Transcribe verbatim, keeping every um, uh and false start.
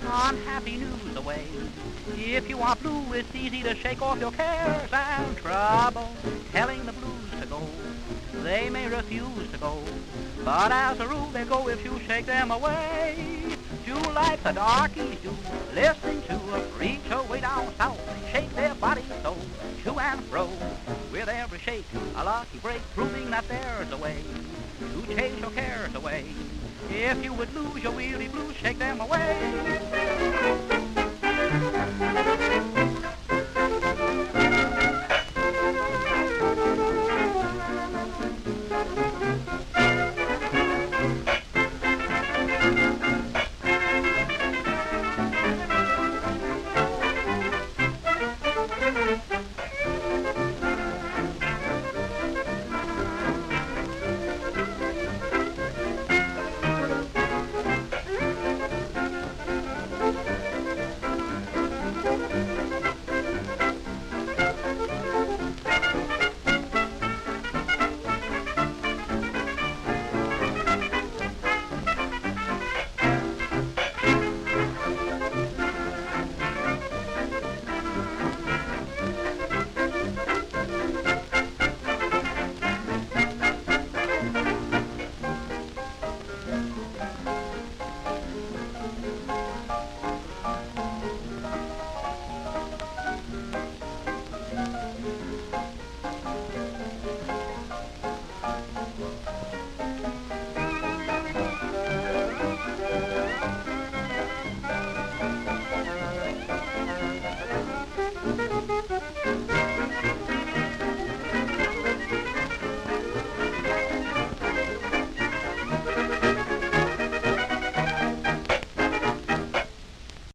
unhappy news away. If you are blue, it's easy to shake off your cares and trouble. Telling the blues to go, they may refuse to go, but as a rule they go if you shake them away. Do like the darkies do, listening to a preacher way down south. They shake their bodies so, to and fro, with every shake a lucky break, proving that there's a way to chase your cares away. If you would lose your weary blues, shake them away.